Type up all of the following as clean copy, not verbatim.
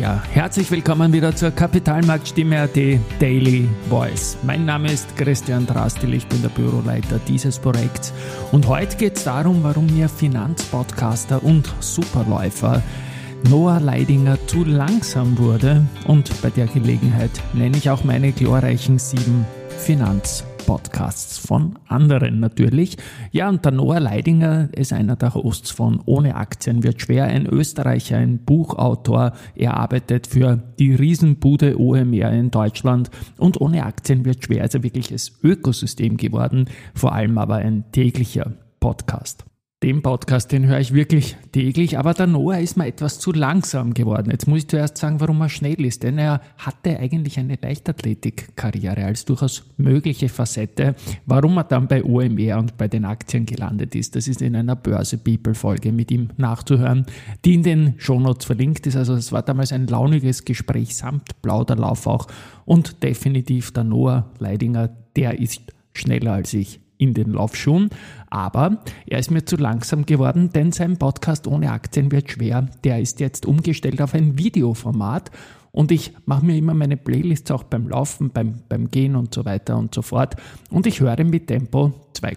Ja, herzlich willkommen wieder zur Kapitalmarktstimme.at Daily Voice. Mein Name ist Christian Drastil, ich bin der Büroleiter dieses Projekts und heute geht es darum, warum mir Finanzpodcaster und Superläufer Noah Leidinger zu langsam wurde, und bei der Gelegenheit nenne ich auch meine glorreichen 7 Finanzpodcasts von anderen natürlich. Ja, und der Noah Leidinger ist einer der Hosts von Ohne Aktien wird schwer, ein Österreicher, ein Buchautor. Er arbeitet für die Riesenbude OMR in Deutschland, und Ohne Aktien wird schwer ist ein wirkliches Ökosystem geworden, vor allem aber ein täglicher Podcast. Den Podcast, den höre ich wirklich täglich, aber der Noah ist mir etwas zu langsam geworden. Jetzt muss ich zuerst sagen, warum er schnell ist, denn er hatte eigentlich eine Leichtathletik-Karriere als durchaus mögliche Facette. Warum er dann bei OMR und bei den Aktien gelandet ist, das ist in einer Börse-People-Folge mit ihm nachzuhören, die in den Shownotes verlinkt ist. Also es war damals ein launiges Gespräch samt Plauderlauf auch, und definitiv der Noah Leidinger, der ist schneller als ich in den Laufschuhen, aber er ist mir zu langsam geworden, denn sein Podcast Ohne Aktien wird schwer, der ist jetzt umgestellt auf ein Videoformat, und ich mache mir immer meine Playlists auch beim Laufen, beim Gehen und so weiter und so fort, und ich höre mit Tempo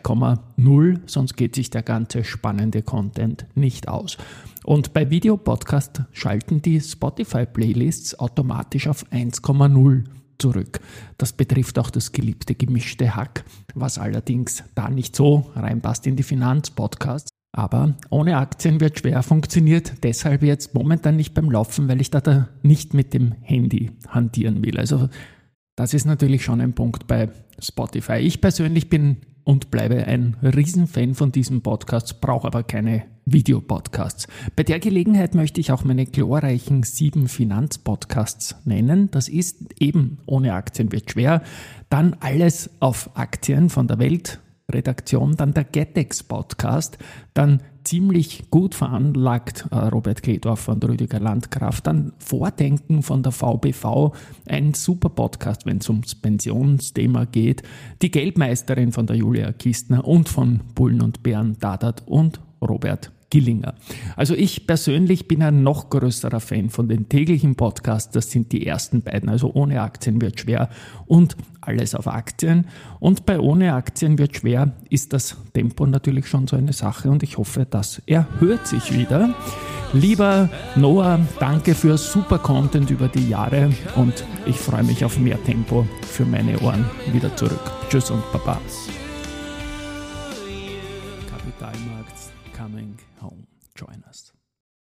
2,0, sonst geht sich der ganze spannende Content nicht aus. Und bei Videopodcast schalten die Spotify-Playlists automatisch auf 1,0 zurück. Das betrifft auch das geliebte gemischte Hack, was allerdings da nicht so reinpasst in die Finanzpodcasts. Aber Ohne Aktien wird schwer funktioniert deshalb jetzt momentan nicht beim Laufen, weil ich da nicht mit dem Handy hantieren will. Also das ist natürlich schon ein Punkt bei Spotify. Ich persönlich bin und bleibe ein Riesenfan von diesem Podcast, brauche aber keine Videopodcasts. Bei der Gelegenheit möchte ich auch meine glorreichen 7 Finanzpodcasts nennen. Das ist eben Ohne Aktien wird schwer, dann Alles auf Aktien von der Weltredaktion, dann der GetEx-Podcast, dann Ziemlich gut veranlagt, Robert Kledorfer und Rüdiger Landgraf, dann Vordenken von der VBV, ein super Podcast, wenn es ums Pensionsthema geht, die Geldmeisterin von der Julia Kistner und von Bullen und Bären Dadat und Robert Gillinger. Also ich persönlich bin ein noch größerer Fan von den täglichen Podcasts, das sind die ersten beiden, also Ohne Aktien wird schwer und Alles auf Aktien. Und bei Ohne Aktien wird schwer ist das Tempo natürlich schon so eine Sache, und ich hoffe, das erhöht sich wieder. Lieber Noah, danke für super Content über die Jahre, und ich freue mich auf mehr Tempo für meine Ohren wieder zurück. Tschüss und Baba. Kapitalmarkt coming home. Join us.